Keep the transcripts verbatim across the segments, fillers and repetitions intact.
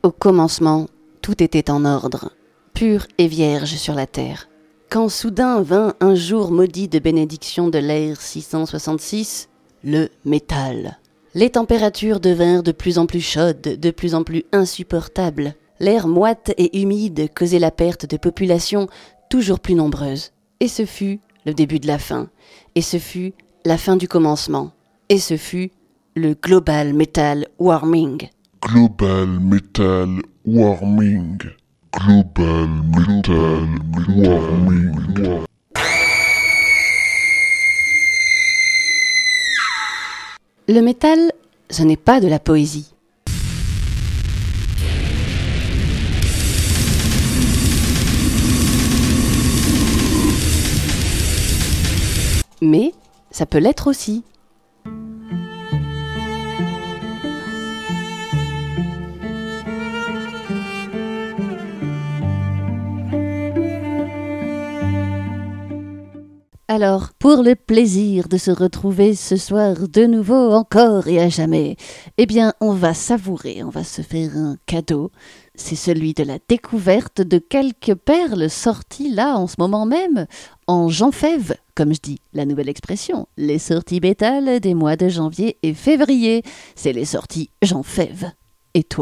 Au commencement, tout était en ordre, pur et vierge sur la terre. Quand soudain vint un jour maudit de bénédiction de l'ère six cent soixante-six, le métal. Les températures devinrent de plus en plus chaudes, de plus en plus insupportables. L'air moite et humide causait la perte de populations toujours plus nombreuses. Et ce fut le début de la fin. Et ce fut la fin du commencement. Et ce fut le Global Metal Warming. Global Metal Warming. Global Metal Warming. Le métal, ce n'est pas de la poésie. Mais ça peut l'être aussi. Alors, pour le plaisir de se retrouver ce soir de nouveau, encore et à jamais, eh bien, on va savourer, on va se faire un cadeau. C'est celui de la découverte de quelques perles sorties là, en ce moment même, en janfève, comme je dis, la nouvelle expression. Les sorties métal des mois de janvier et février, c'est les sorties janfève. Et toi ?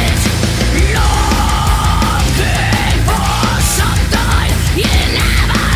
Never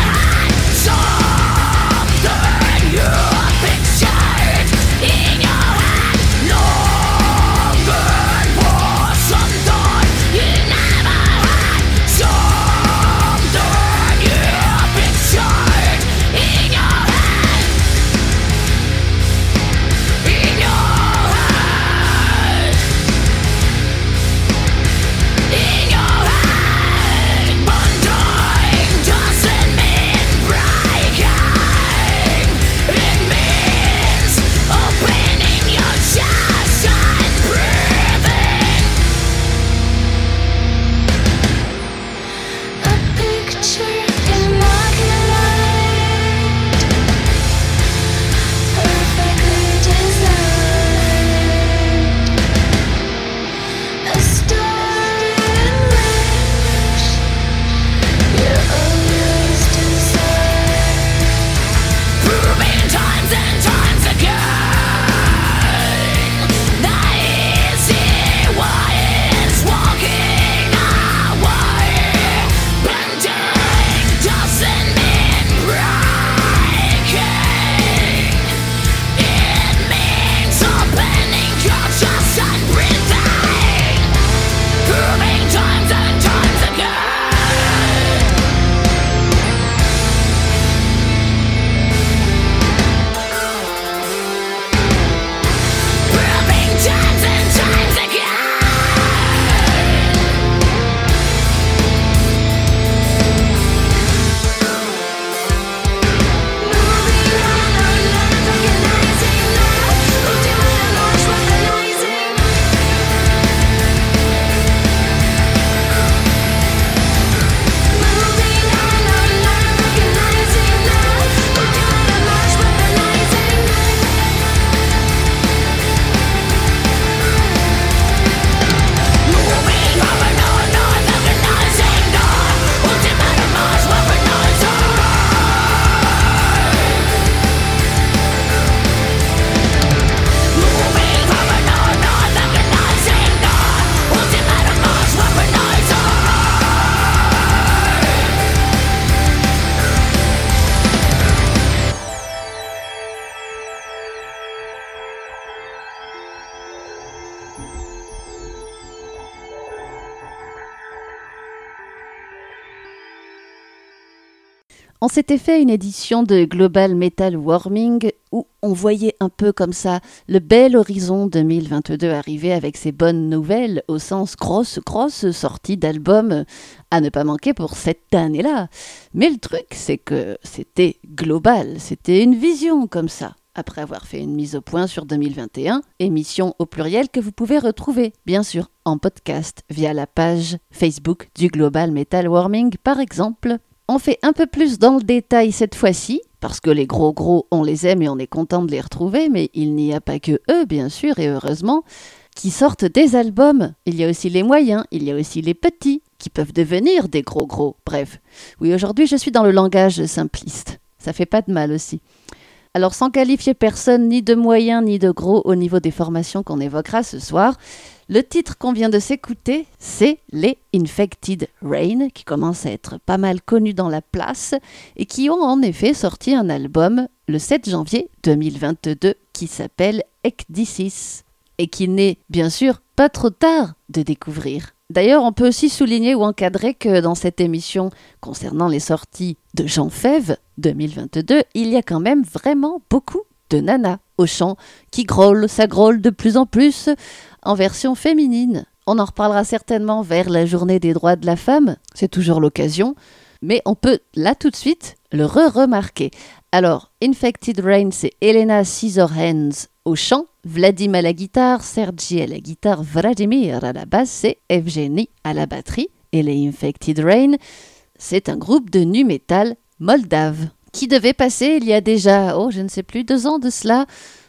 On s'était fait une édition de Global Metal Warming où on voyait un peu comme ça le bel horizon deux mille vingt-deux arriver avec ses bonnes nouvelles au sens grosse, grosse sortie d'albums à ne pas manquer pour cette année-là. Mais le truc, c'est que c'était global, c'était une vision comme ça. Après avoir fait une mise au point sur deux mille vingt et un, émission au pluriel que vous pouvez retrouver, bien sûr, en podcast via la page Facebook du Global Metal Warming par exemple. On fait un peu plus dans le détail cette fois-ci, parce que les gros gros, on les aime et on est content de les retrouver, mais il n'y a pas que eux, bien sûr, et heureusement, qui sortent des albums. Il y a aussi les moyens, il y a aussi les petits, qui peuvent devenir des gros gros. Bref, oui, aujourd'hui je suis dans le langage simpliste. Ça fait pas de mal aussi. Alors sans qualifier personne ni de moyen ni de gros au niveau des formations qu'on évoquera ce soir, le titre qu'on vient de s'écouter, c'est les Infected Rain, qui commencent à être pas mal connus dans la place et qui ont en effet sorti un album le sept janvier deux mille vingt-deux qui s'appelle Ecdysis et qui n'est bien sûr pas trop tard de découvrir. D'ailleurs, on peut aussi souligner ou encadrer que dans cette émission concernant les sorties de Jean Fève deux mille vingt-deux, il y a quand même vraiment beaucoup de nanas au chant qui grôlent, ça grôle de plus en plus en version féminine. On en reparlera certainement vers la journée des droits de la femme, c'est toujours l'occasion, mais on peut là tout de suite le re-remarquer. Alors, Infected Rain, c'est Elena Scissorhands au chant, Vladim à la guitare, Sergi à la guitare, Vladimir à la basse et Evgeny à la batterie. Et les Infected Rain, c'est un groupe de nu metal moldave qui devait passer il y a déjà, oh je ne sais plus, deux ans de cela,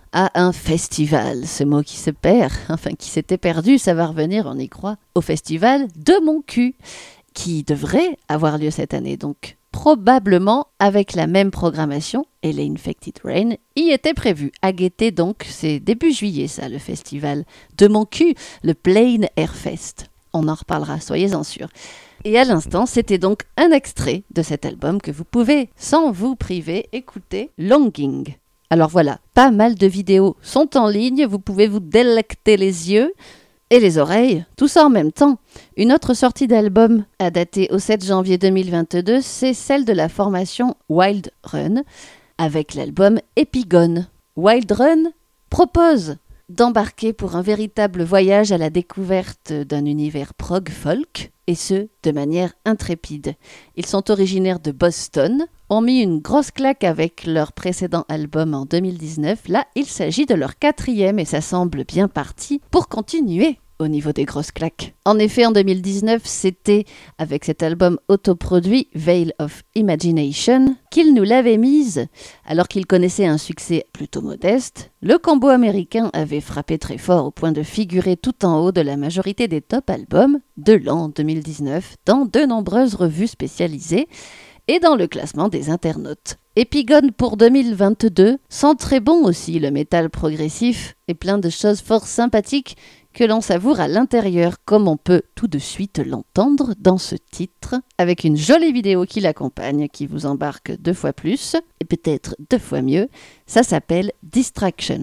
à un festival. Ce mot qui se perd, enfin qui s'était perdu, ça va revenir, on y croit, au festival de mon cul, qui devrait avoir lieu cette année donc. Probablement avec la même programmation, et les Infected Rain y étaient prévus. À guetter donc, c'est début juillet ça, le festival de mon cul, le Plain Air Fest. On en reparlera, soyez-en sûrs. Et à l'instant, c'était donc un extrait de cet album que vous pouvez, sans vous priver, écouter, Longing. Alors voilà, pas mal de vidéos sont en ligne, vous pouvez vous délecter les yeux et les oreilles, tout ça en même temps. Une autre sortie d'album à dater au sept janvier deux mille vingt-deux, c'est celle de la formation Wild Run, avec l'album Epigone. Wild Run propose d'embarquer pour un véritable voyage à la découverte d'un univers prog-folk, et ce, de manière intrépide. Ils sont originaires de Boston, ont mis une grosse claque avec leur précédent album en deux mille dix-neuf. Là, il s'agit de leur quatrième et ça semble bien parti pour continuer au niveau des grosses claques. En effet, en deux mille dix-neuf, c'était avec cet album autoproduit Veil of Imagination qu'ils nous l'avaient mise, alors qu'ils connaissaient un succès plutôt modeste. Le combo américain avait frappé très fort au point de figurer tout en haut de la majorité des top albums de l'an deux mille dix-neuf dans de nombreuses revues spécialisées et dans le classement des internautes. Epigone pour deux mille vingt-deux sent très bon aussi le métal progressif et plein de choses fort sympathiques que l'on savoure à l'intérieur, comme on peut tout de suite l'entendre dans ce titre, avec une jolie vidéo qui l'accompagne, qui vous embarque deux fois plus, et peut-être deux fois mieux. Ça s'appelle Distraction.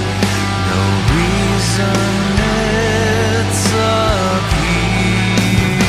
It's a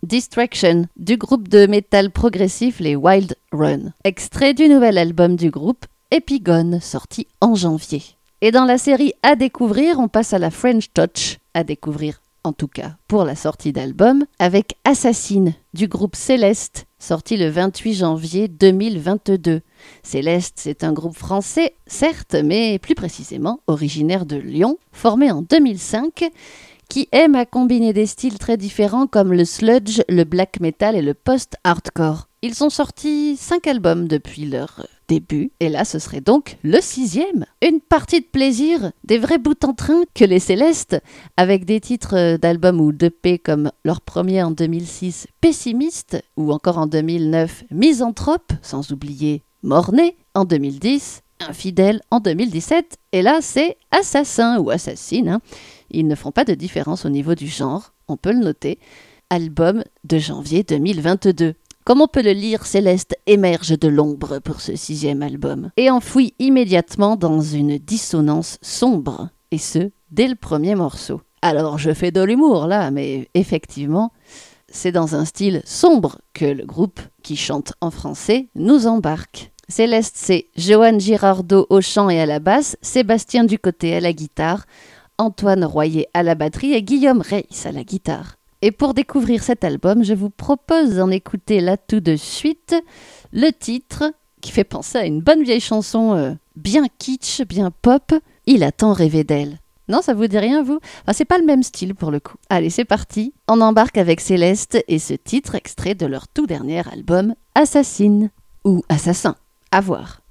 Distraction du groupe de métal progressif les Wild Run, extrait du nouvel album du groupe Epigone, sorti en janvier. Et dans la série à découvrir, on passe à la French Touch, à découvrir en tout cas pour la sortie d'album, avec Assassin du groupe Céleste, sorti le vingt-huit janvier deux mille vingt-deux. Céleste, c'est un groupe français, certes, mais plus précisément originaire de Lyon, formé en deux mille cinq, qui aime à combiner des styles très différents comme le sludge, le black metal et le post-hardcore. Ils ont sorti cinq albums depuis leur début, et là ce serait donc le sixième. Une partie de plaisir, des vrais bouts en train que les Célestes, avec des titres d'albums ou d'E P comme leur premier en deux mille six, Pessimiste, ou encore en deux mille neuf, Misanthrope, sans oublier Mornay en deux mille dix, Infidèle en deux mille dix-sept, et là c'est Assassin ou Assassine, hein. Ils ne font pas de différence au niveau du genre, on peut le noter. Album de janvier deux mille vingt-deux. Comme on peut le lire, Céleste émerge de l'ombre pour ce sixième album et enfouit immédiatement dans une dissonance sombre, et ce, dès le premier morceau. Alors je fais de l'humour là, mais effectivement, c'est dans un style sombre que le groupe, qui chante en français, nous embarque. Céleste, c'est Johan Girardot au chant et à la basse, Sébastien Ducoté à la guitare, Antoine Royer à la batterie et Guillaume Reis à la guitare. Et pour découvrir cet album, je vous propose d'en écouter là tout de suite le titre qui fait penser à une bonne vieille chanson euh, bien kitsch, bien pop, Il a tant rêvé d'elle. Non, ça vous dit rien, vous ? Enfin, c'est pas le même style pour le coup. Allez, c'est parti. On embarque avec Céleste et ce titre extrait de leur tout dernier album, Assassine ou Assassin. À voir.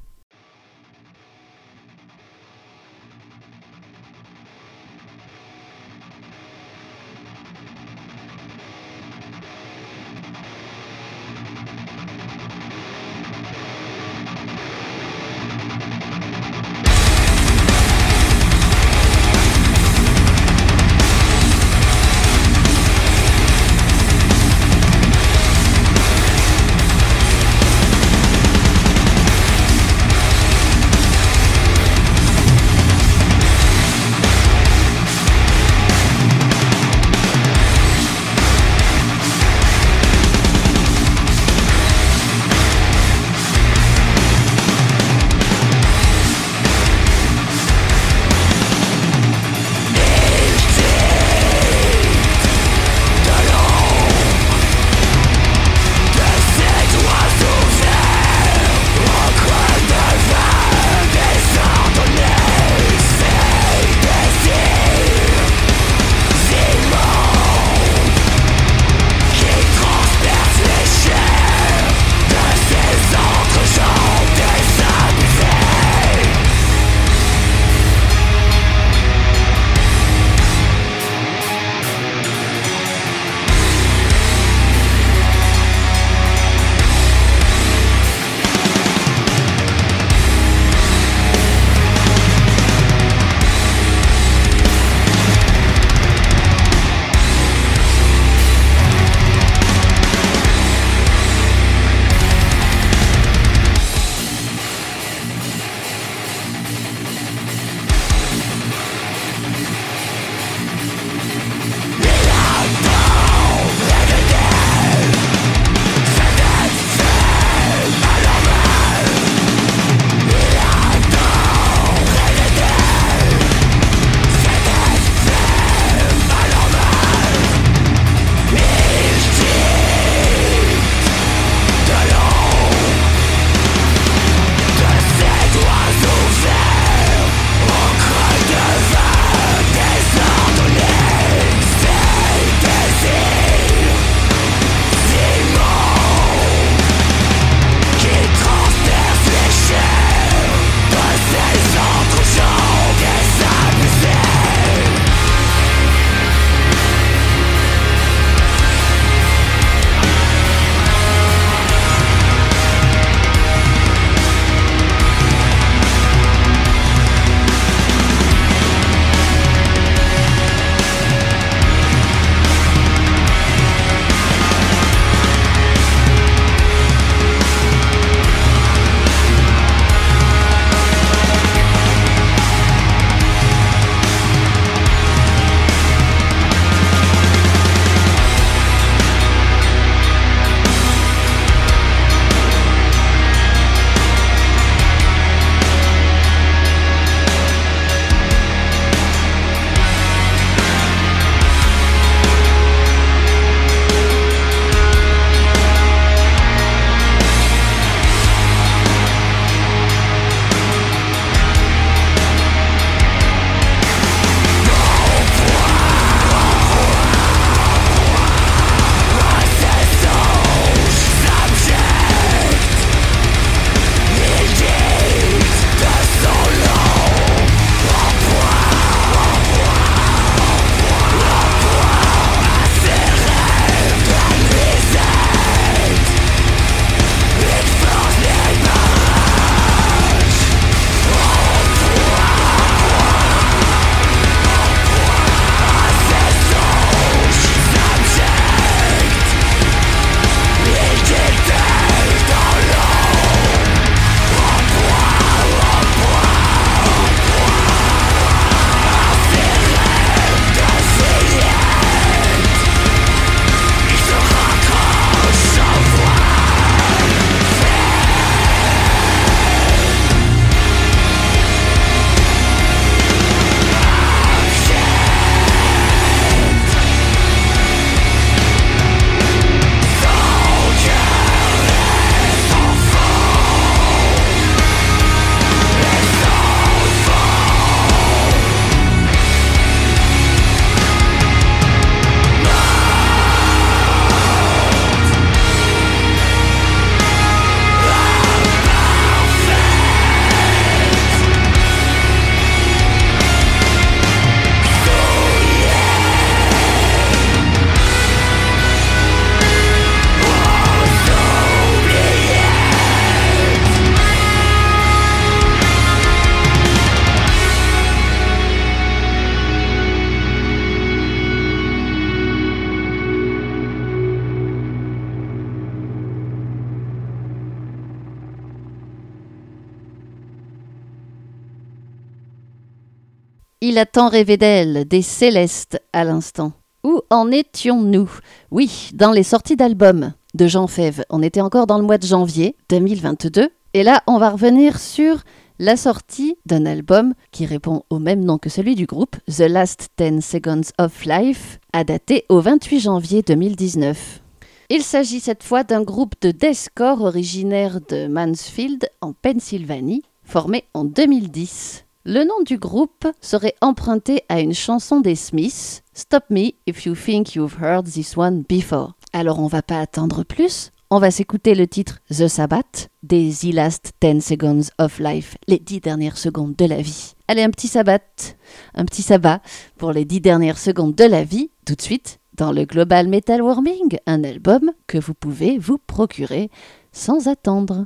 Il a tant rêvé d'elle, des Célestes à l'instant. Où en étions-nous ? Oui, dans les sorties d'albums de Jean Fève. On était encore dans le mois de janvier deux mille vingt-deux. Et là, on va revenir sur la sortie d'un album qui répond au même nom que celui du groupe, The Last ten Seconds of Life, a daté au vingt-huit janvier deux mille dix-neuf. Il s'agit cette fois d'un groupe de deathcore originaire de Mansfield, en Pennsylvanie, formé en deux mille dix. Le nom du groupe serait emprunté à une chanson des Smiths, Stop Me If You Think You've Heard This One Before. Alors on va pas attendre plus, on va s'écouter le titre The Sabbath des The Last ten Seconds of Life, les dix dernières secondes de la vie. Allez, un petit sabbat, un petit sabbat pour les dix dernières secondes de la vie, tout de suite dans le Global Metal Warming, un album que vous pouvez vous procurer sans attendre.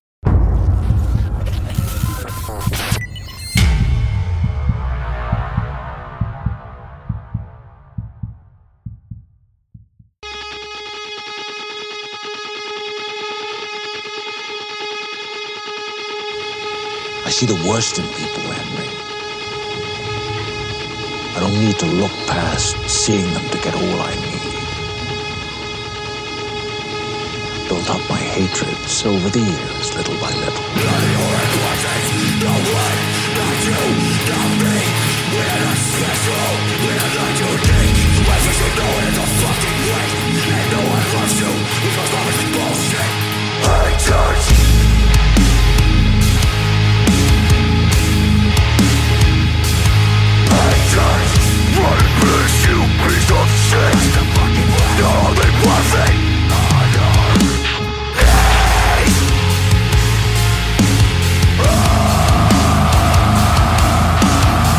I see the worst in people, Henry. I don't need to look past seeing them to get all I need. I built up my hatreds over the years, little by little. What is you piece of shit? You're only bluffing. Ah.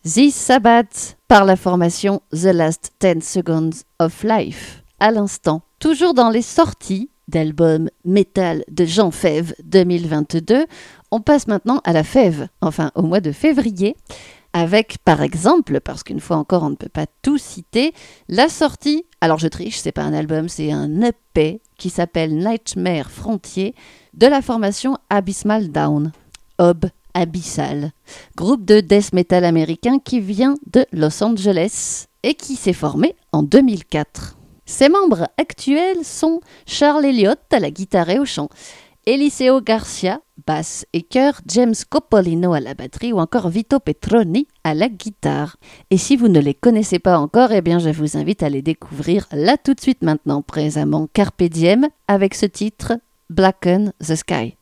The Sabbath par la formation The Last ten Seconds of Life. À l'instant, toujours dans les sorties d'albums métal de Jean Fève deux mille vingt-deux, on passe maintenant à la Fève, enfin au mois de février, avec par exemple, parce qu'une fois encore on ne peut pas tout citer, la sortie, alors je triche, c'est pas un album, c'est un E P qui s'appelle Nightmare Frontier de la formation Abyssal Down, Ob Abyssal, groupe de death metal américain qui vient de Los Angeles et qui s'est formé en deux mille quatre. Ses membres actuels sont Charles Elliott à la guitare et au chant, Eliseo Garcia, basse et chœur, James Coppolino à la batterie ou encore Vito Petroni à la guitare. Et si vous ne les connaissez pas encore, eh bien je vous invite à les découvrir là tout de suite maintenant, présamment Carpe Diem, avec ce titre Blacken the Sky.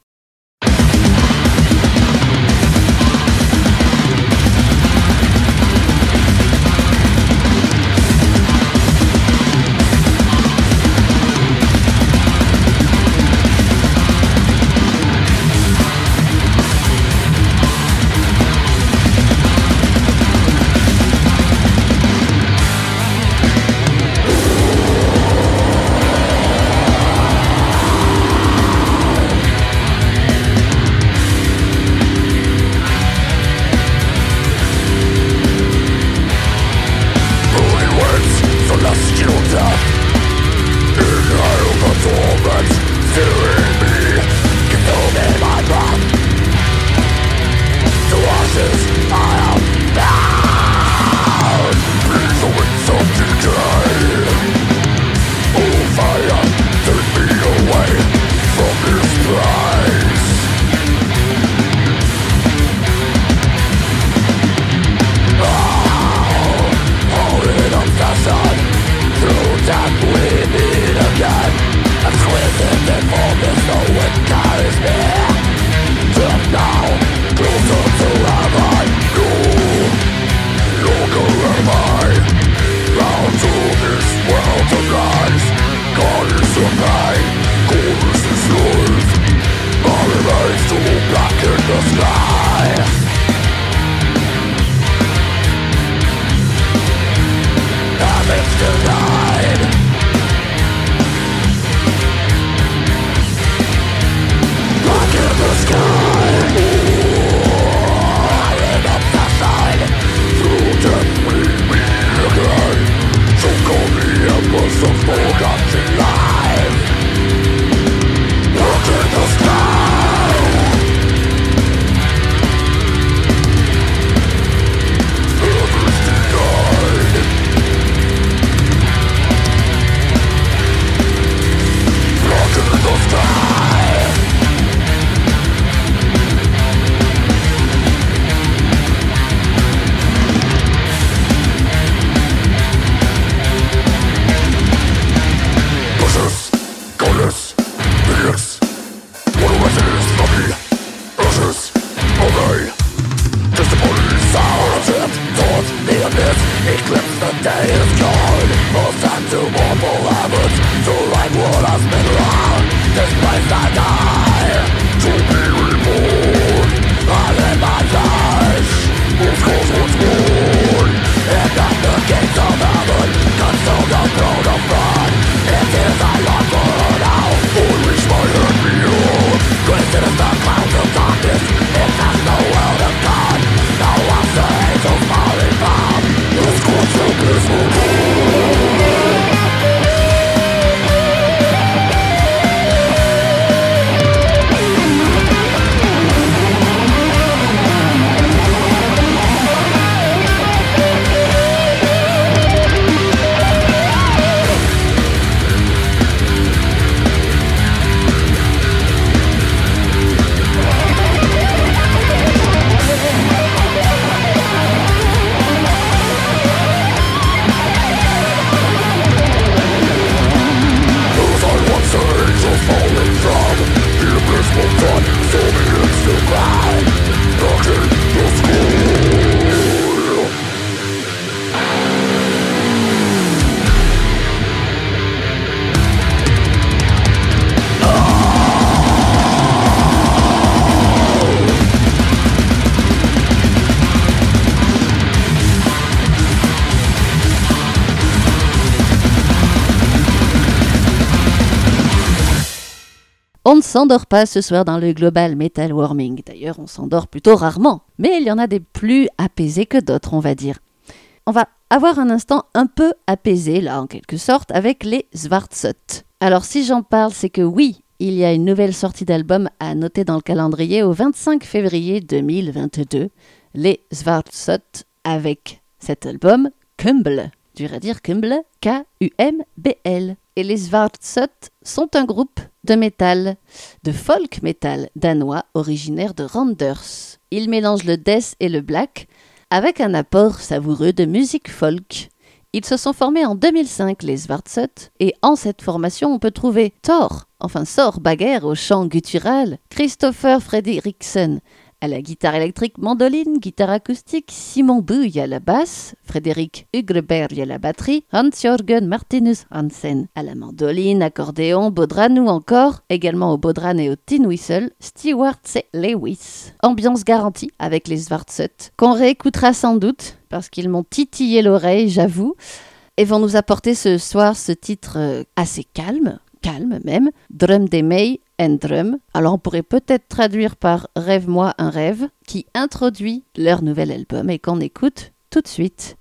s'endort pas ce soir dans le Global Metal Warming. D'ailleurs, on s'endort plutôt rarement. Mais il y en a des plus apaisés que d'autres, on va dire. On va avoir un instant un peu apaisé, là, en quelque sorte, avec les Svartsot. Alors, si j'en parle, c'est que oui, il y a une nouvelle sortie d'album à noter dans le calendrier au vingt-cinq février deux mille vingt-deux. Les Svartsot avec cet album Kumble. Dur à dire Kumble, K U M B L. Et les Svartsot sont un groupe de métal, de folk metal danois originaire de Randers. Ils mélangent le death et le black avec un apport savoureux de musique folk. Ils se sont formés en deux mille cinq, les Svartsot, et en cette formation, on peut trouver Thor, enfin Thor Bagger au chant guttural, Christopher Fredriksson à la guitare électrique, mandoline, guitare acoustique, Simon Bouille à la basse, Frédéric Ugreberg à la batterie, Hans-Jørgen Martinus Hansen à la mandoline, accordéon, bodhran ou encore, également au bodhran et au tin whistle, Stewart C. Lewis. Ambiance garantie avec les Svartsot, qu'on réécoutera sans doute, parce qu'ils m'ont titillé l'oreille, j'avoue, et vont nous apporter ce soir ce titre euh, assez calme, calme même, Drøm til meg and Drum. Alors on pourrait peut-être traduire par Rêve-moi un rêve, qui introduit leur nouvel album et qu'on écoute tout de suite.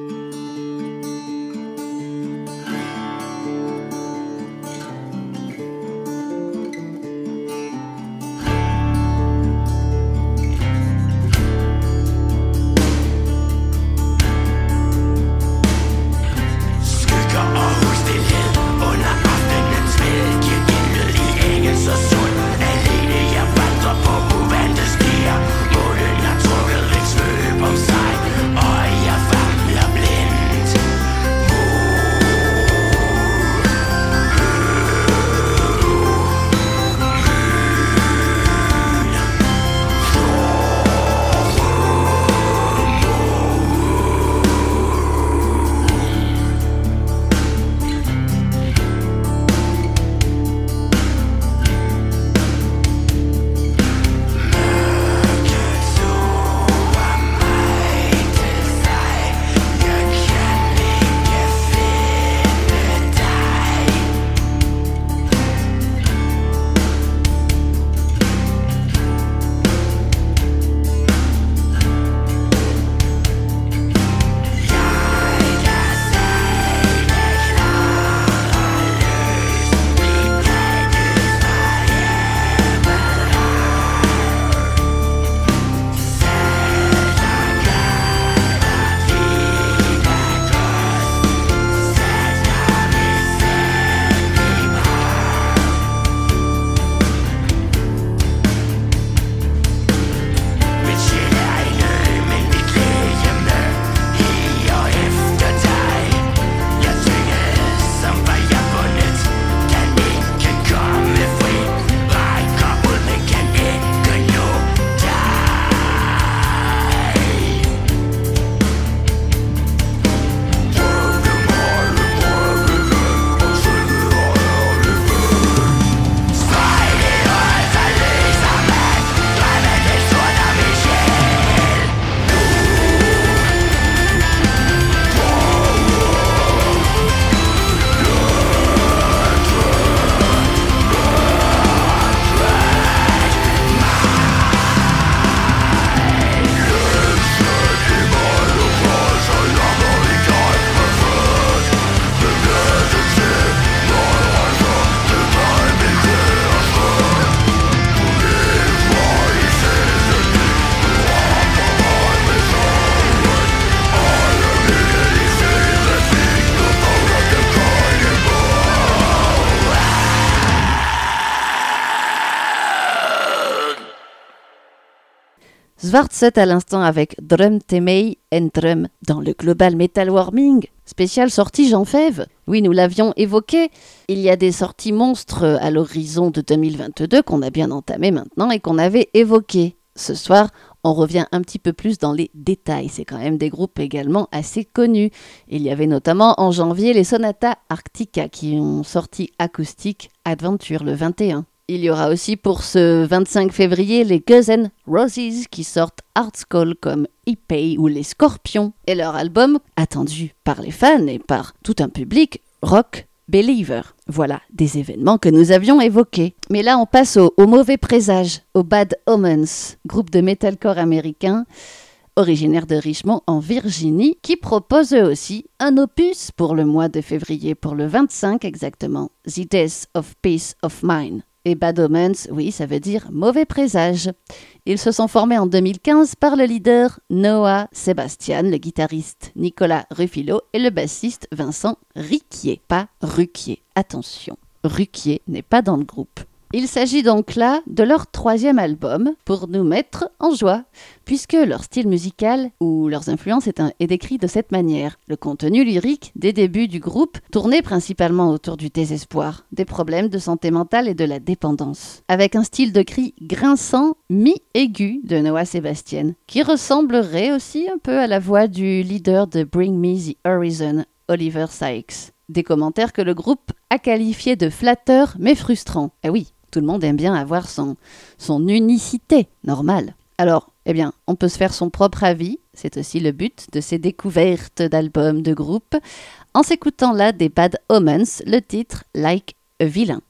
Svartsot à l'instant avec Drøm til meg and Drum dans le Global Metal Warming, spécial sortie Jean Fève. Oui, nous l'avions évoqué, il y a des sorties monstres à l'horizon de deux mille vingt-deux qu'on a bien entamé maintenant et qu'on avait évoqué. Ce soir, on revient un petit peu plus dans les détails. C'est quand même des groupes également assez connus. Il y avait notamment en janvier les Sonata Arctica qui ont sorti Acoustic Adventure le vingt et un. Il y aura aussi pour ce vingt-cinq février les Guns N' Roses qui sortent Artskull comme Ipei ou les Scorpions et leur album, attendu par les fans et par tout un public, Rock Believer. Voilà, des événements que nous avions évoqués. Mais là, on passe au, au mauvais présage, au Bad Omens, groupe de metalcore américain originaire de Richmond en Virginie, qui propose eux aussi un opus pour le mois de février, pour le vingt-cinq exactement, The Death of Peace of Mind. Et Bad Omens, oui, ça veut dire mauvais présage. Ils se sont formés en deux mille quinze par le leader Noah Sebastian, le guitariste Nicolas Ruffilo et le bassiste Vincent Riquier. Pas Ruquier, attention, Ruquier n'est pas dans le groupe. Il s'agit donc là de leur troisième album pour nous mettre en joie, puisque leur style musical ou leurs influences est, un, est décrit de cette manière. Le contenu lyrique des débuts du groupe tournait principalement autour du désespoir, des problèmes de santé mentale et de la dépendance, avec un style de cri grinçant mi-aigu de Noah Sebastian, qui ressemblerait aussi un peu à la voix du leader de Bring Me the Horizon, Oliver Sykes. Des commentaires que le groupe a qualifiés de flatteurs mais frustrants. Eh oui, tout le monde aime bien avoir son, son unicité, normal. Alors, eh bien, on peut se faire son propre avis, c'est aussi le but de ces découvertes d'albums de groupe, en s'écoutant là des Bad Omens, le titre Like a Villain.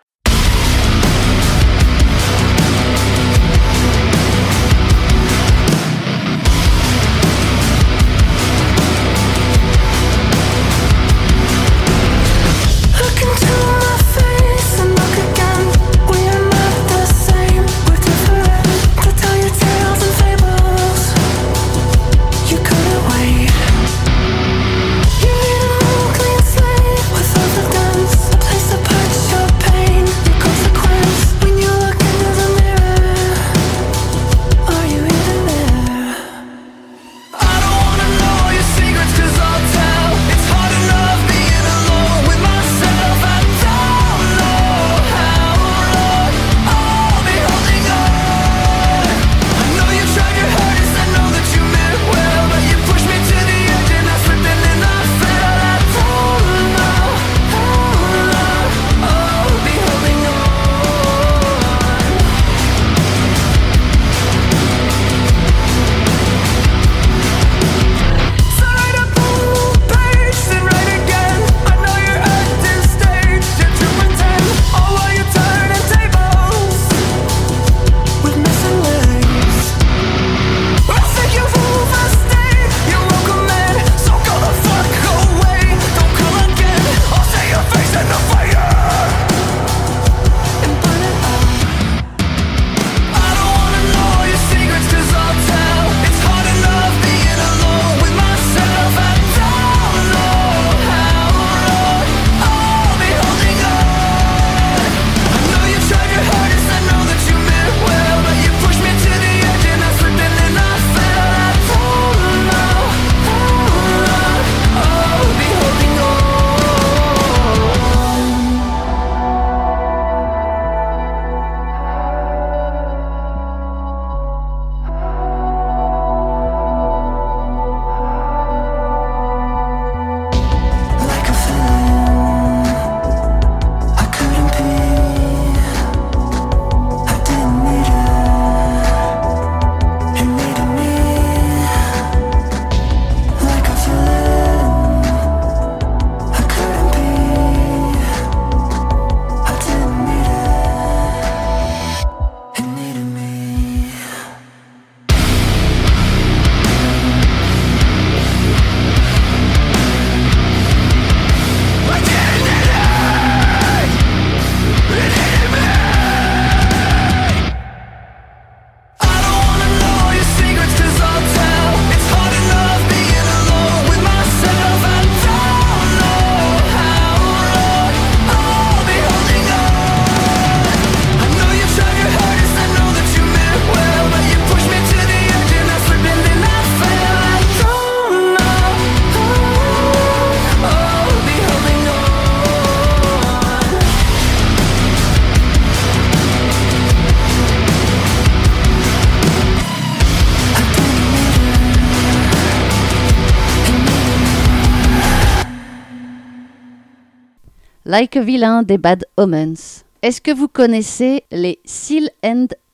Like a Villain des Bad Omens. Est-ce que vous connaissez les Seal and Ardor ?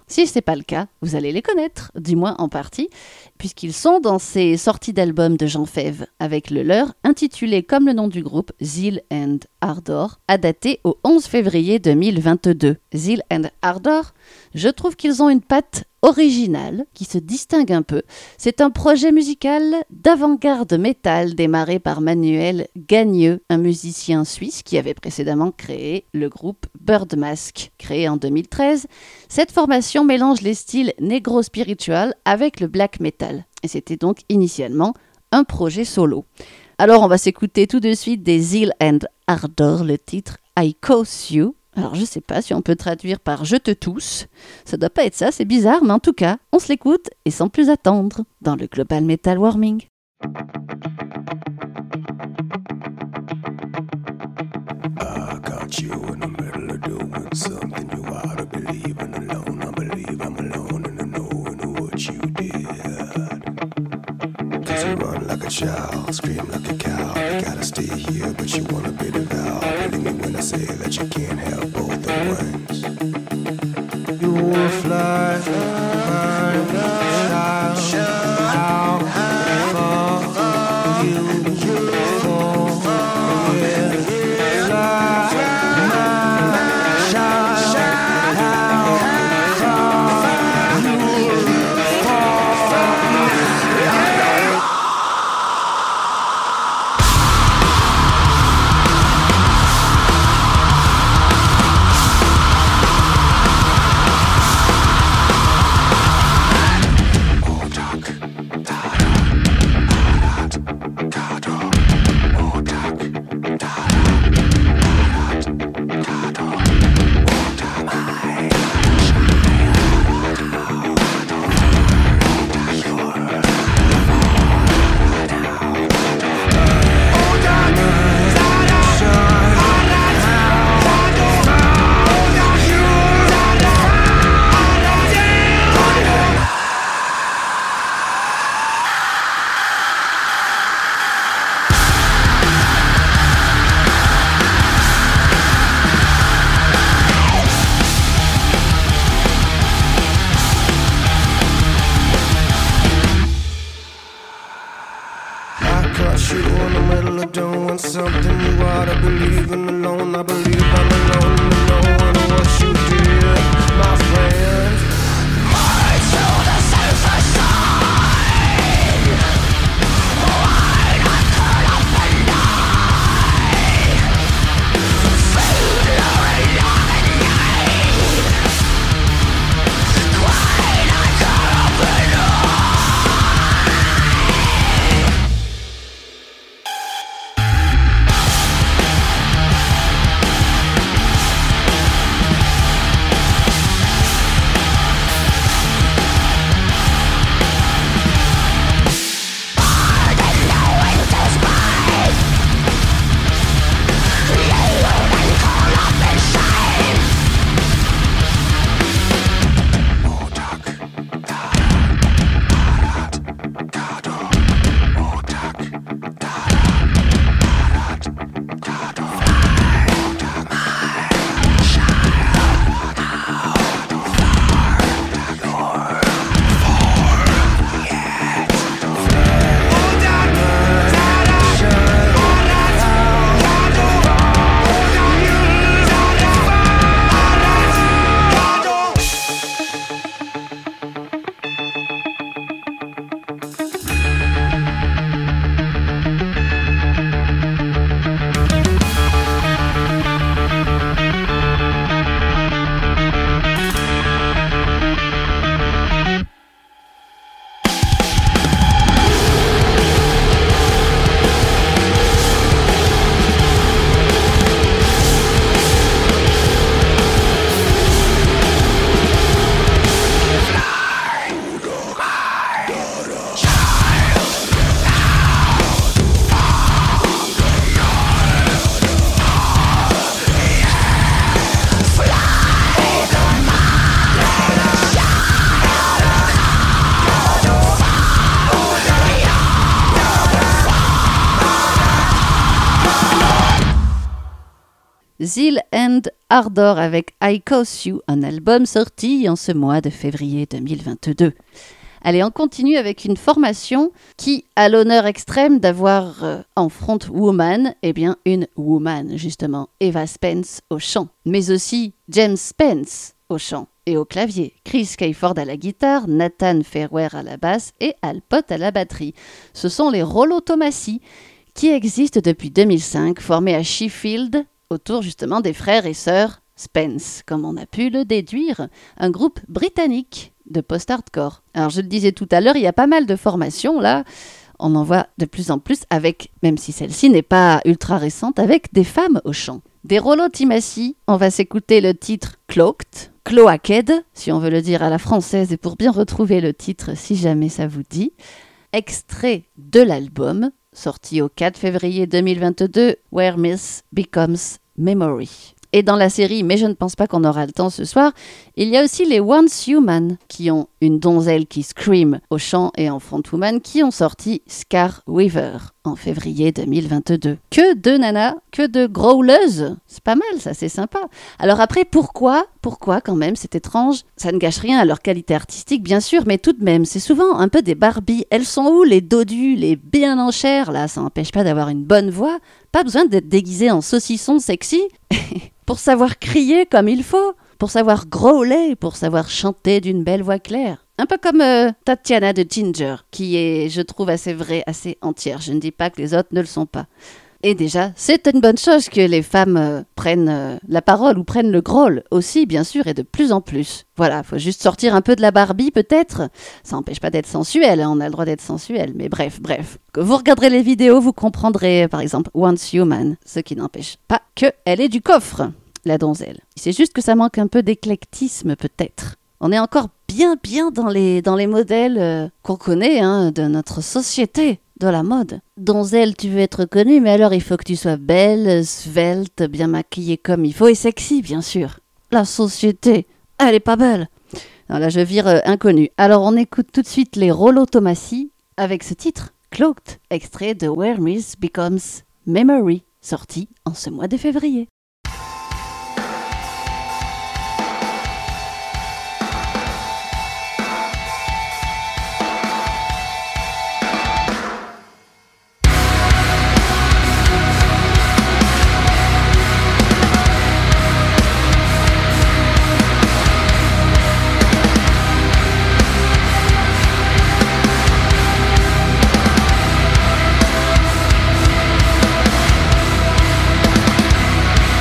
Si ce n'est pas le cas, vous allez les connaître, du moins en partie, puisqu'ils sont dans ces sorties d'albums de Jean Fève, avec le leur intitulé comme le nom du groupe Zeal and Ardor, à dater au onze février deux mille vingt-deux. Zeal and Ardor, je trouve qu'ils ont une patte originale qui se distingue un peu. C'est un projet musical d'avant-garde métal démarré par Manuel Gagneux, un musicien suisse qui avait précédemment créé le groupe Birdmask. Créé en deux mille treize, cette formation mélange les styles négro-spiritual avec le black metal. Et c'était donc initialement un projet solo. Alors on va s'écouter tout de suite des Zeal and Ardor, le titre I Cause You. Alors je sais pas si on peut traduire par je te tousse. Ça doit pas être ça, c'est bizarre, mais en tout cas, on se l'écoute et sans plus attendre dans le Global Metal Warming. I got you in the middle of doing something you ought to believe in alone. I believe I'm alone in the knowing of what you did. Cause you run like a child, scream like a cow. You gotta stay here, but you wanna be devout. Believe me when I say that you can't have both at once. You will fly high, how far you fall, yeah. Something you ought to believe in alone. I believe I'm alone in knowing what you did, my friend. I saw the silver side. Why not cut off the line? Failure and agony. Why not cut off the line? Zeal and Ardor avec I Cause You, un album sorti en ce mois de février deux mille vingt-deux. Allez, on continue avec une formation qui a l'honneur extrême d'avoir euh, en front woman, eh bien une woman justement, Eva Spence au chant, mais aussi James Spence au chant et au clavier, Chris Kayford à la guitare, Nathan Fairweather à la basse et Al Pott à la batterie. Ce sont les Rollo Tomassi qui existent depuis deux mille cinq, formés à Sheffield autour justement des frères et sœurs Spence, comme on a pu le déduire, un groupe britannique de post-hardcore. Alors je le disais tout à l'heure, il y a pas mal de formations là, on en voit de plus en plus avec, même si celle-ci n'est pas ultra récente, avec des femmes au chant. Des Rollo Tomassi, on va s'écouter le titre Cloaked, Cloaked, si on veut le dire à la française et pour bien retrouver le titre si jamais ça vous dit, extrait de l'album sorti au quatre février deux mille vingt-deux, Where Myth Becomes Memory. Et dans la série, mais je ne pense pas qu'on aura le temps ce soir, il y a aussi les Once Human, qui ont une donzelle qui scream au chant et en frontwoman, qui ont sorti Scar Weaver en février deux mille vingt-deux. Que de nanas, que de growleuses. C'est pas mal, ça, c'est sympa. Alors après, pourquoi Pourquoi quand même, c'est étrange. Ça ne gâche rien à leur qualité artistique, bien sûr, mais tout de même, c'est souvent un peu des Barbies. Elles sont où, les dodus, les bien en chair, là, ça n'empêche pas d'avoir une bonne voix. Pas besoin d'être déguisé en saucisson sexy pour savoir crier comme il faut, pour savoir growler, pour savoir chanter d'une belle voix claire. Un peu comme euh, Tatiana de Ginger, qui est, je trouve, assez vraie, assez entière. Je ne dis pas que les autres ne le sont pas. Et déjà, c'est une bonne chose que les femmes euh, prennent euh, la parole ou prennent le growl aussi, bien sûr, et de plus en plus. Voilà, faut juste sortir un peu de la Barbie, peut-être. Ça n'empêche pas d'être sensuel, hein, on a le droit d'être sensuel, mais bref, bref. Que vous regarderez les vidéos, vous comprendrez, par exemple, Once Human, ce qui n'empêche pas qu'elle est du coffre, la donzelle. C'est juste que ça manque un peu d'éclectisme, peut-être. On est encore bien, bien dans les, dans les modèles euh, qu'on connaît hein, de notre société, de la mode. Donzelle, tu veux être connue, mais alors il faut que tu sois belle, svelte, bien maquillée comme il faut, et sexy, bien sûr. La société, elle est pas belle. Non, là, je vire euh, inconnu. Alors, on écoute tout de suite les Rollo Tomassi avec ce titre, Cloaked, extrait de Where Myth Becomes Memory, sorti en ce mois de février. Cloaked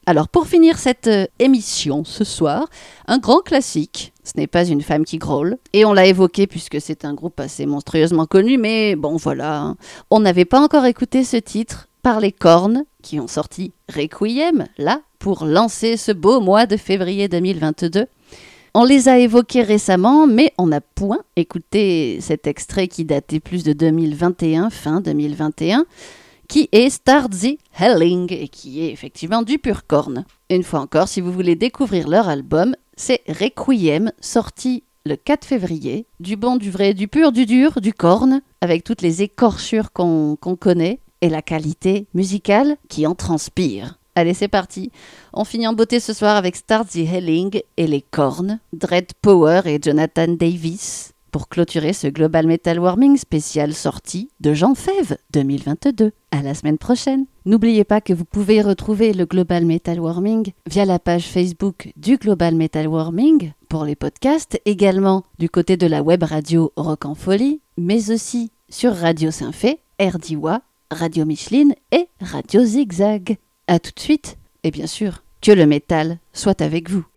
Alors pour finir cette euh, émission ce soir, un grand classique, ce n'est pas une femme qui grôle, et on l'a évoqué puisque c'est un groupe assez monstrueusement connu, mais bon voilà, hein. On n'avait pas encore écouté ce titre par les Korn, qui ont sorti Requiem, là, pour lancer ce beau mois de février deux mille vingt-deux. On les a évoqués récemment, mais on n'a point écouté cet extrait qui datait plus de deux mille vingt et un, fin deux mille vingt et un, qui est Start the Helling, et qui est effectivement du pur Korn. Une fois encore, si vous voulez découvrir leur album, c'est Requiem, sorti le quatre février, du bon, du vrai, du pur, du dur, du Korn, avec toutes les écorchures qu'on, qu'on connaît, et la qualité musicale qui en transpire. Allez, c'est parti. On finit en beauté ce soir avec Start the Helling et les Korn, Dread Power et Jonathan Davis, pour clôturer ce Global Metal Warming spécial sortie de Jean Fève deux mille vingt-deux. À la semaine prochaine. N'oubliez pas que vous pouvez retrouver le Global Metal Warming via la page Facebook du Global Metal Warming pour les podcasts, également du côté de la web radio Rock en Folie, mais aussi sur Radio Saint-Fé, R D W A, Radio Micheline et Radio Zigzag. À tout de suite, et bien sûr, que le métal soit avec vous.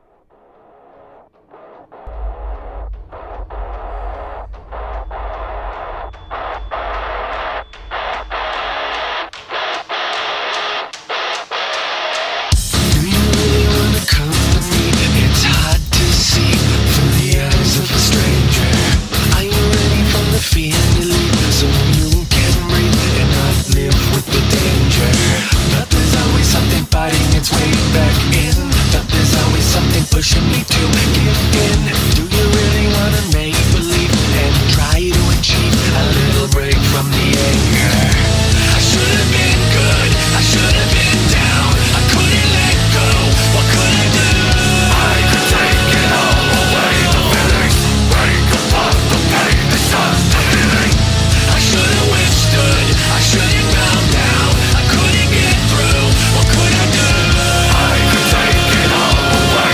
Pushing me to give in. Do you really want to make believe and try to achieve a little break from the anger? I should have been good, I should have been down, I couldn't let go, what could I do? I could take it all away, the feelings, break apart the pain, it's not the feeling. I should have withstood, I shouldn't bow down, I couldn't get through, what could I do? I could take it all away.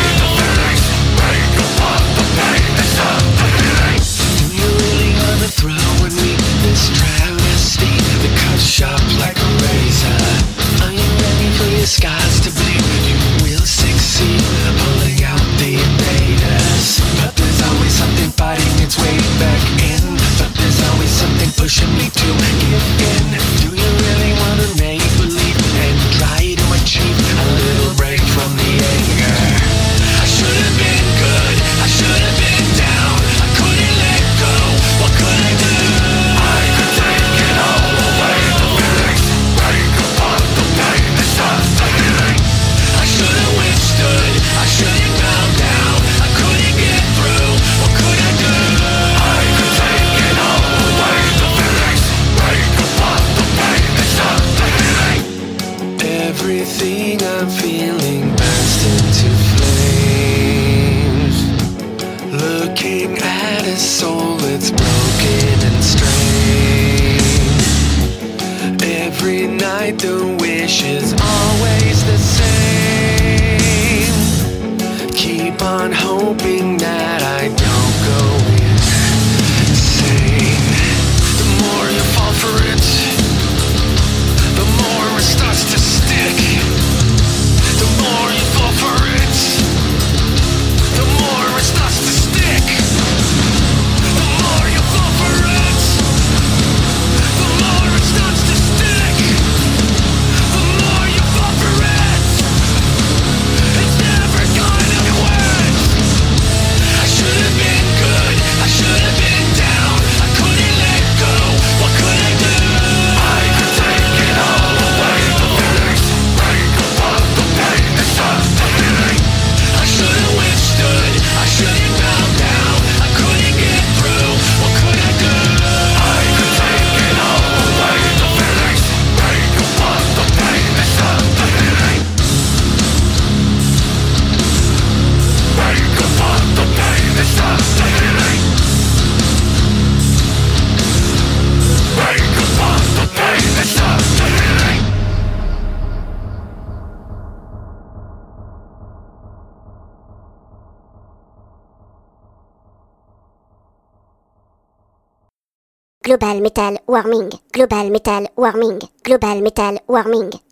Throw at me this travesty that cuts sharp like a razor. Are you ready for your scars to bleed? You will succeed, pulling out the invaders. But there's always something fighting its way back in. But there's always something pushing me to give in. Do you really want to make believe and try to achieve a little break from the anger? I should have been good, I should have been down, I couldn't let go, what could I do? I could take it all away, the feelings, break apart the pain, it's not the healing. I should have withstood, I shouldn't bow down, I couldn't get through, what could I do? I could take it all away, the feelings, break apart the pain, it's not the healing. Everything I'm feeling burst into flames. Looking at a soul that's broken and strained. Every night the wish is always the same. Keep on hoping that I don't go insane. The more you fall for it, the more it starts to stick. The more you fall for it, the more it starts to stick. The more you fall for it, the more it starts to stick. The more you fall for it, it's never gonna quit. I should have been good, I should have been down, I couldn't let go, what could I do? I could take it all away, the feelings, break apart the pain, it's not the healing. I should have withstood, I shouldn't bow down, I couldn't get through, what could I do? I could take it all away, the feelings, break apart the pain, it's not the healing. Break apart the pain, it's not the healing. Break apart the pain, it's not the healing. Global Metal Warming, Global Metal Warming, Global Metal Warming.